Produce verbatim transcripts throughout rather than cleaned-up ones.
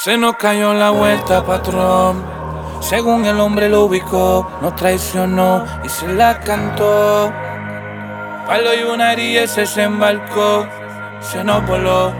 Se nos cayó la vuelta, patrón. Según el hombre lo ubicó, nos traicionó y se la cantó. Palo y una herida se desembarcó, se nos voló.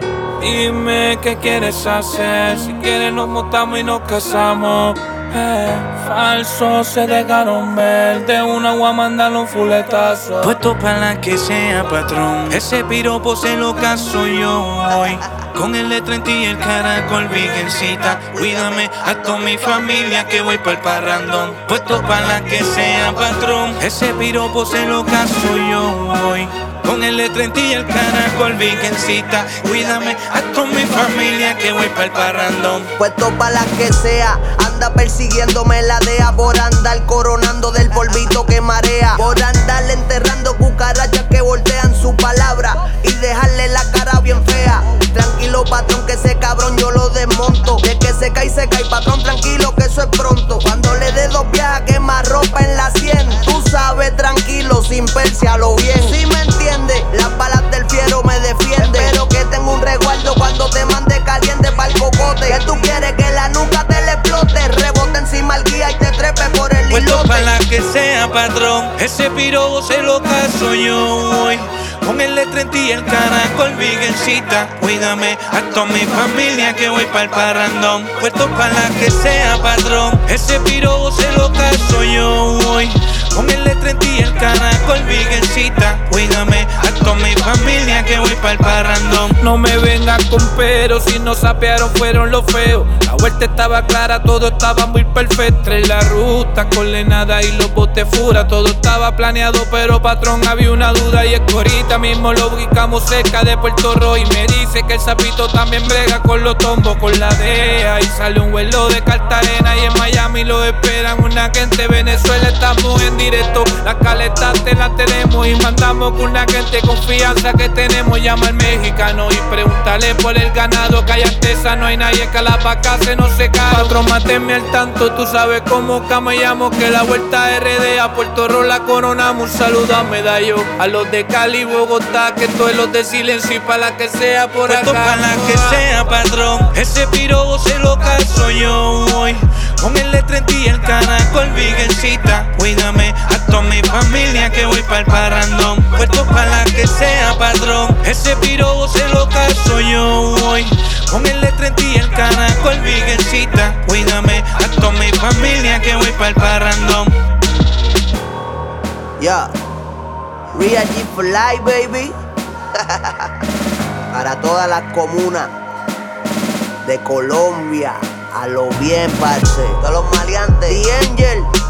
Dime qué quieres hacer, si quieres nos montamos y nos casamos. Eh, falso, se dejaron ver, de una agua a mandarle un fuletazo. Puesto para la que sea, patrón, ese piropo se lo caso yo hoy. Con el de treinta y el caracol, virgencita, cuídame a toda mi familia que voy pa'l parrandón. Puesto para la que sea, patrón, ese piropo se lo caso yo hoy. Con el de treinta y el caracol, virgencita, cuídame a toda mi familia que voy pa'l parrandón. Puesto pa' la que sea, anda persiguiéndome la D E A por andar coronando del polvito que marea, por andar enterrando cucarachas que voltean su palabra y dejarle la cara bien fea. Tranquilo, patrón, que ese cabrón yo lo desmonto. De que se cae, se cae, patrón, tranquilo, que eso es pronto. Cuando le dé dos viajes, quema ropa en la sien. Tú sabes, tranquilo, sin persialo bien. Si me entiendes, las balas del fiero me defienden. Espero que tengo un resguardo cuando te mande caliente pa'l cocote. Que tú quieres que la nuca te le explote, rebote encima al guía y te trepe por el Puesto islote. pa' la que sea, patrón, ese pirobo se lo caso yo hoy. Con el de treinta y el caracol, virgencita, cuídame a toda mi familia que voy pa'l parrandón. Puesto pa' la que sea, patrón, ese pirobo se lo caso yo hoy. Con el de treinta y el caracol, virgencita, cuídame a toda mi familia que voy pa'l parrandón. No me vengas con pero, si nos sapearon fueron los feos. La vuelta estaba clara, todo estaba muy perfecto. Entre la ruta, coordenada y los botes fura, todo estaba planeado, pero patrón había una duda. Y es que ahorita mismo lo ubicamos cerca de Puerto Rico. Y me dice que el sapito también brega con los tombos, con la D E A. Y sale un vuelo de Cartagena y en Miami lo esperan una gente. Venezuela estamos en directo, la caleta te la tenemos y mandamos con una gente confianza que tenemos. Llama al mexicano y pregúntale por el ganado, que hay artesa, no hay nadie que a la vaca se no se caro. Patrón, máteme al tanto, tú sabes cómo camellamos, que la vuelta R D a Puerto Rico la coronamos. Un saludo a Medallo, a los de Cali, Bogotá, que todos los de silencio y pa' la que sea por acá. Puesto pa' la que sea, patrón, ese pirobo se lo caso yo hoy. Con el de treinta y el caracol, virgencita, cuídame a toda mi familia que voy pa'l parrandón. Puesto pa' la que sea, patrón, ese pirobo se lo caso yo hoy. Con el de treinta y el caracol, virgencita, cuídame a toda mi familia que voy pa'l parrandón. Ya, Real G for life, baby. Para todas las comunas de Colombia, a lo bien, parce. Todos los maleantes, The Angel.